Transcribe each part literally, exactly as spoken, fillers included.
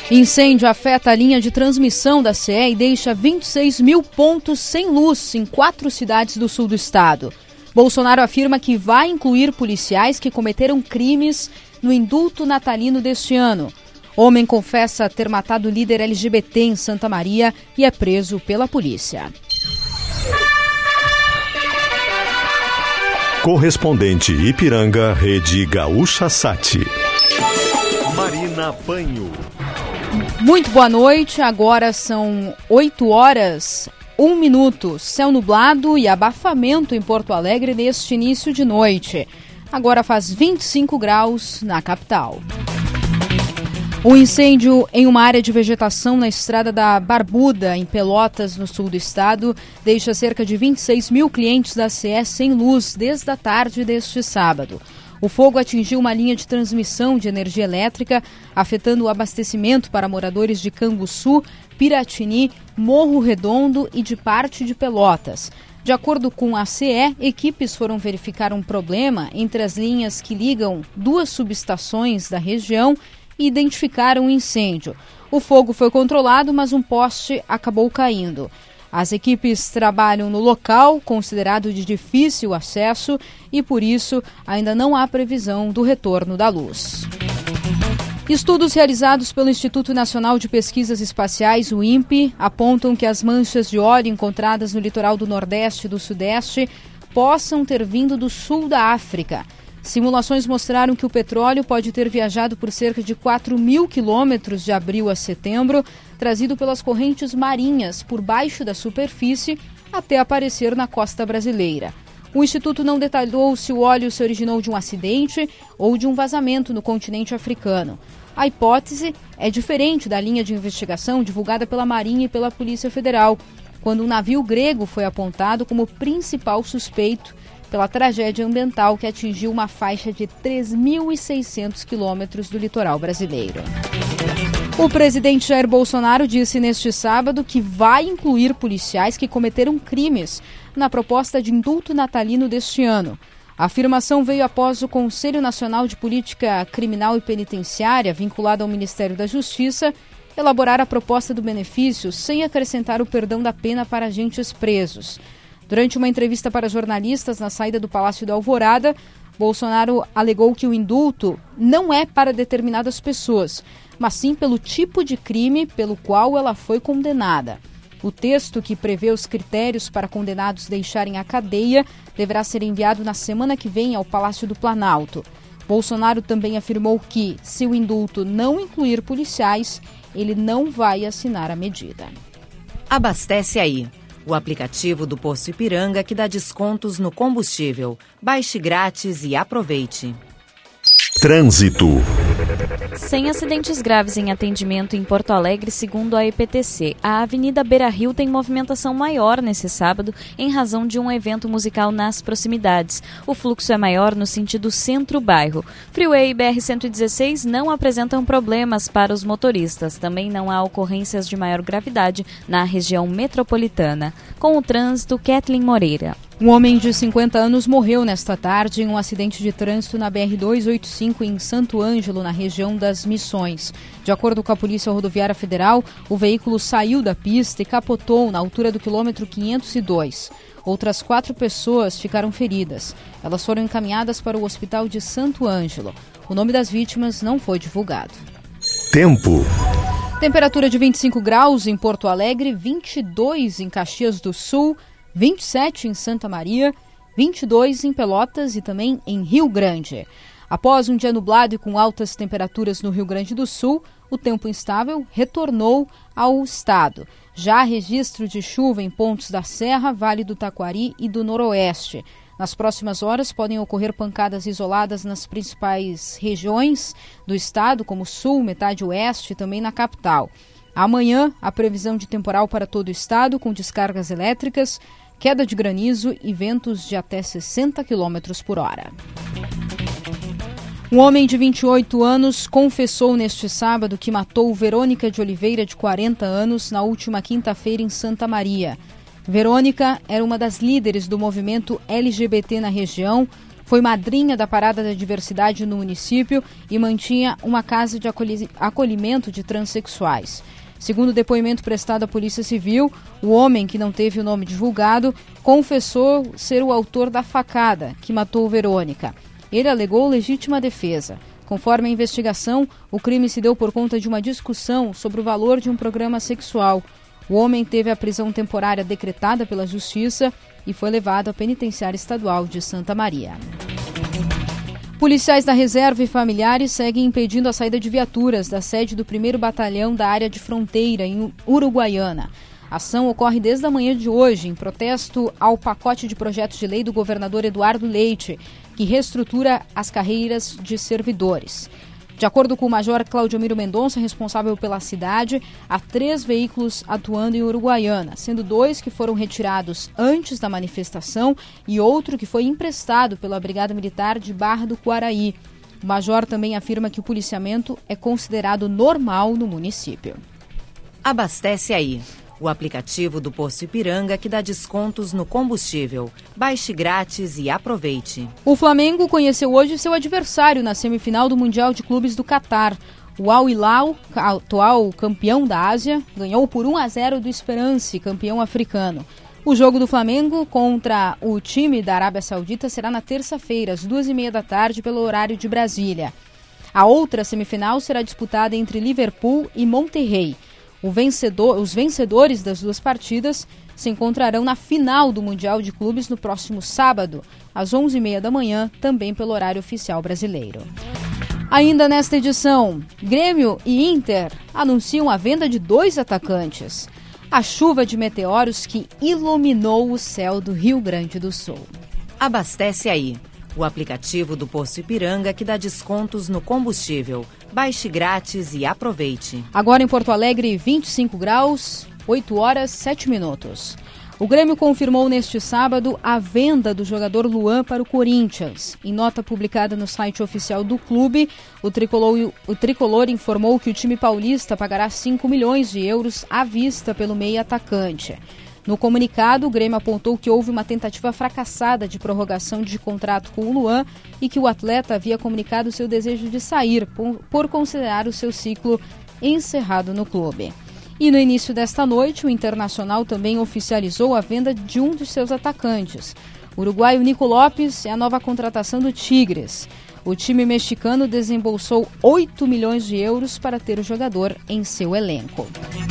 Incêndio afeta a linha de transmissão da C E e deixa vinte e seis mil pontos sem luz em quatro cidades do sul do estado. Bolsonaro afirma que vai incluir policiais que cometeram crimes no indulto natalino deste ano. Homem confessa ter matado líder L G B T em Santa Maria e é preso pela polícia. Correspondente Ipiranga, Rede Gaúcha Sat. Marina Panho. Muito boa noite, agora são oito horas, um minuto. Céu nublado e abafamento em Porto Alegre neste início de noite. Agora faz vinte e cinco graus na capital. Um incêndio em uma área de vegetação na estrada da Barbuda, em Pelotas, no sul do estado, deixa cerca de vinte e seis mil clientes da C E sem luz desde a tarde deste sábado. O fogo atingiu uma linha de transmissão de energia elétrica, afetando o abastecimento para moradores de Canguçu, Piratini, Morro Redondo e de parte de Pelotas. De acordo com a C E, equipes foram verificar um problema entre as linhas que ligam duas subestações da região e identificaram um incêndio. O fogo foi controlado, mas um poste acabou caindo. As equipes trabalham no local, considerado de difícil acesso, e por isso ainda não há previsão do retorno da luz. Estudos realizados pelo Instituto Nacional de Pesquisas Espaciais, o INPE, apontam que as manchas de óleo encontradas no litoral do Nordeste e do Sudeste possam ter vindo do sul da África. Simulações mostraram que o petróleo pode ter viajado por cerca de quatro mil quilômetros de abril a setembro, trazido pelas correntes marinhas por baixo da superfície até aparecer na costa brasileira. O Instituto não detalhou se o óleo se originou de um acidente ou de um vazamento no continente africano. A hipótese é diferente da linha de investigação divulgada pela Marinha e pela Polícia Federal, quando um navio grego foi apontado como principal suspeito pela tragédia ambiental que atingiu uma faixa de três mil e seiscentos quilômetros do litoral brasileiro. O presidente Jair Bolsonaro disse neste sábado que vai incluir policiais que cometeram crimes na proposta de indulto natalino deste ano. A afirmação veio após o Conselho Nacional de Política Criminal e Penitenciária, vinculado ao Ministério da Justiça, elaborar a proposta do benefício sem acrescentar o perdão da pena para agentes presos. Durante uma entrevista para jornalistas na saída do Palácio da Alvorada, Bolsonaro alegou que o indulto não é para determinadas pessoas, mas sim pelo tipo de crime pelo qual ela foi condenada. O texto, que prevê os critérios para condenados deixarem a cadeia, deverá ser enviado na semana que vem ao Palácio do Planalto. Bolsonaro também afirmou que, se o indulto não incluir policiais, ele não vai assinar a medida. Abastece aí. O aplicativo do Posto Ipiranga que dá descontos no combustível. Baixe grátis e aproveite. Trânsito. Sem acidentes graves em atendimento em Porto Alegre, segundo a E P T C. A Avenida Beira-Rio tem movimentação maior nesse sábado em razão de um evento musical nas proximidades. O fluxo é maior no sentido centro-bairro. Freeway e B R cento e dezesseis não apresentam problemas para os motoristas. Também não há ocorrências de maior gravidade na região metropolitana. Com o trânsito, Kathleen Moreira. Um homem de cinquenta anos morreu nesta tarde em um acidente de trânsito na B R duzentos e oitenta e cinco em Santo Ângelo, na região das Missões. De acordo com a Polícia Rodoviária Federal, o veículo saiu da pista e capotou na altura do quilômetro quinhentos e dois. Outras quatro pessoas ficaram feridas. Elas foram encaminhadas para o Hospital de Santo Ângelo. O nome das vítimas não foi divulgado. Tempo. Temperatura de vinte e cinco graus em Porto Alegre, vinte e dois em Caxias do Sul, vinte e sete em Santa Maria, vinte e dois em Pelotas e também em Rio Grande. Após um dia nublado e com altas temperaturas no Rio Grande do Sul, o tempo instável retornou ao estado. Já há registro de chuva em pontos da Serra, Vale do Taquari e do Noroeste. Nas próximas horas podem ocorrer pancadas isoladas nas principais regiões do estado, como Sul, metade Oeste e também na capital. Amanhã, a previsão de temporal para todo o estado, com descargas elétricas, queda de granizo e ventos de até sessenta quilômetros por hora. Um homem de vinte e oito anos confessou neste sábado que matou Verônica de Oliveira, de quarenta anos, na última quinta-feira em Santa Maria. Verônica era uma das líderes do movimento L G B T na região, Foi madrinha da Parada da Diversidade no município e mantinha uma casa de acolhimento de transexuais. Segundo o depoimento prestado à Polícia Civil, o homem, que não teve o nome divulgado, confessou ser o autor da facada que matou Verônica. Ele alegou legítima defesa. Conforme a investigação, o crime se deu por conta de uma discussão sobre o valor de um programa sexual. O homem teve a prisão temporária decretada pela Justiça e foi levado à Penitenciária Estadual de Santa Maria. Policiais da reserva e familiares seguem impedindo a saída de viaturas da sede do primeiro Batalhão da área de fronteira, em Uruguaiana. A ação ocorre desde a manhã de hoje, em protesto ao pacote de projetos de lei do governador Eduardo Leite, que reestrutura as carreiras de servidores. De acordo com o Major Claudio Miro Mendonça, responsável pela cidade, há três veículos atuando em Uruguaiana, sendo dois que foram retirados antes da manifestação e outro que foi emprestado pela Brigada Militar de Barra do Quaraí. O Major também afirma que o policiamento é considerado normal no município. Abastece aí. O aplicativo do Posto Ipiranga que dá descontos no combustível. Baixe grátis e aproveite. O Flamengo conheceu hoje seu adversário na semifinal do Mundial de Clubes do Catar. O Al Hilal, atual campeão da Ásia, ganhou por um a zero do Esperance, campeão africano. O jogo do Flamengo contra o time da Arábia Saudita será na terça-feira, às duas e meia da tarde, pelo horário de Brasília. A outra semifinal será disputada entre Liverpool e Monterrey. O vencedor, os vencedores das duas partidas se encontrarão na final do Mundial de Clubes no próximo sábado, às onze e meia da manhã, também pelo horário oficial brasileiro. Ainda nesta edição, Grêmio e Inter anunciam a venda de dois atacantes. A chuva de meteoros que iluminou o céu do Rio Grande do Sul. Abastece aí. O aplicativo do Posto Ipiranga que dá descontos no combustível. Baixe grátis e aproveite. Agora em Porto Alegre, vinte e cinco graus, oito horas, sete minutos. O Grêmio confirmou neste sábado a venda do jogador Luan para o Corinthians. Em nota publicada no site oficial do clube, o tricolor, o tricolor informou que o time paulista pagará cinco milhões de euros à vista pelo meia atacante. No comunicado, o Grêmio apontou que houve uma tentativa fracassada de prorrogação de contrato com o Luan e que o atleta havia comunicado seu desejo de sair por, por considerar o seu ciclo encerrado no clube. E no início desta noite, o Internacional também oficializou a venda de um dos seus atacantes. O uruguaio Nico Lopes é a nova contratação do Tigres. O time mexicano desembolsou oito milhões de euros para ter o jogador em seu elenco.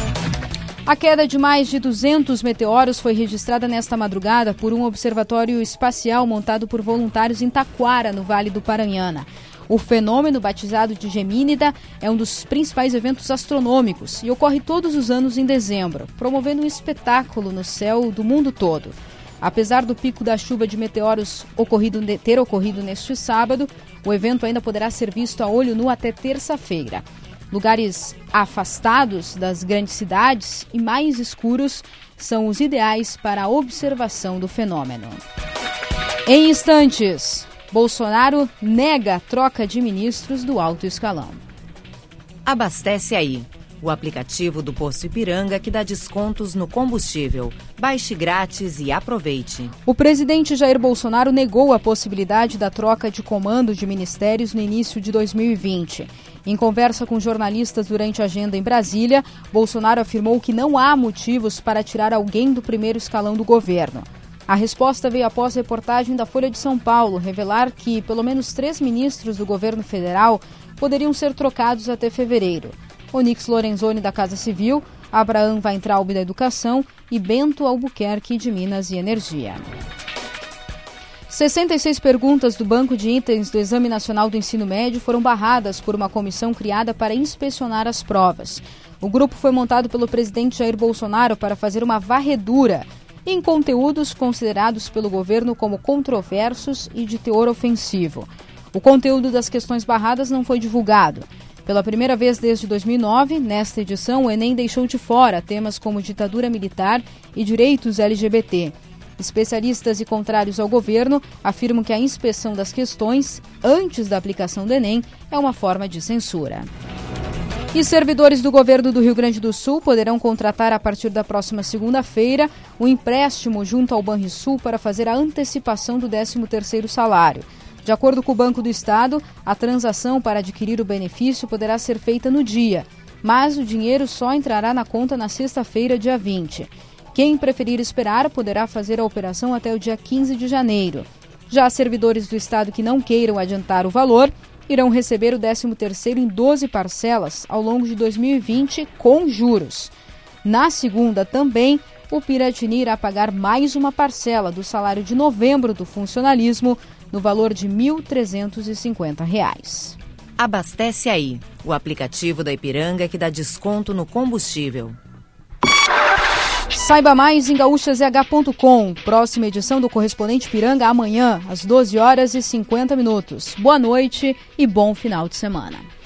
A queda de mais de duzentos meteoros foi registrada nesta madrugada por um observatório espacial montado por voluntários em Taquara, no Vale do Paranhana. O fenômeno, batizado de Gemínida, é um dos principais eventos astronômicos e ocorre todos os anos em dezembro, promovendo um espetáculo no céu do mundo todo. Apesar do pico da chuva de meteoros ocorrido, ter ocorrido neste sábado, o evento ainda poderá ser visto a olho nu até terça-feira. Lugares afastados das grandes cidades e mais escuros são os ideais para a observação do fenômeno. Em instantes, Bolsonaro nega a troca de ministros do alto escalão. Abastece aí. O aplicativo do Posto Ipiranga que dá descontos no combustível. Baixe grátis e aproveite. O presidente Jair Bolsonaro negou a possibilidade da troca de comando de ministérios no início de dois mil e vinte. Em conversa com jornalistas durante a agenda em Brasília, Bolsonaro afirmou que não há motivos para tirar alguém do primeiro escalão do governo. A resposta veio após reportagem da Folha de São Paulo revelar que pelo menos três ministros do governo federal poderiam ser trocados até fevereiro. Onyx Lorenzoni, da Casa Civil, Abraham Weintraub, da Educação e Bento Albuquerque, de Minas e Energia. sessenta e seis perguntas do Banco de Itens do Exame Nacional do Ensino Médio foram barradas por uma comissão criada para inspecionar as provas. O grupo foi montado pelo presidente Jair Bolsonaro para fazer uma varredura em conteúdos considerados pelo governo como controversos e de teor ofensivo. O conteúdo das questões barradas não foi divulgado. Pela primeira vez desde dois mil e nove, nesta edição, o Enem deixou de fora temas como ditadura militar e direitos L G B T. Especialistas e contrários ao governo afirmam que a inspeção das questões, antes da aplicação do Enem, é uma forma de censura. E servidores do governo do Rio Grande do Sul poderão contratar a partir da próxima segunda-feira um empréstimo junto ao Banrisul para fazer a antecipação do décimo terceiro salário. De acordo com o Banco do Estado, a transação para adquirir o benefício poderá ser feita no dia, mas o dinheiro só entrará na conta na sexta-feira, dia vinte. Quem preferir esperar poderá fazer a operação até o dia quinze de janeiro. Já servidores do Estado que não queiram adiantar o valor irão receber o décimo terceiro em doze parcelas ao longo de dois mil e vinte com juros. Na segunda também, o Piratini irá pagar mais uma parcela do salário de novembro do funcionalismo no valor de mil trezentos e cinquenta reais. Abastece Aí, o aplicativo da Ipiranga que dá desconto no combustível. Saiba mais em gaúcha z h ponto com. Próxima edição do Correspondente Ipiranga amanhã, às doze horas e cinquenta minutos. Boa noite e bom final de semana.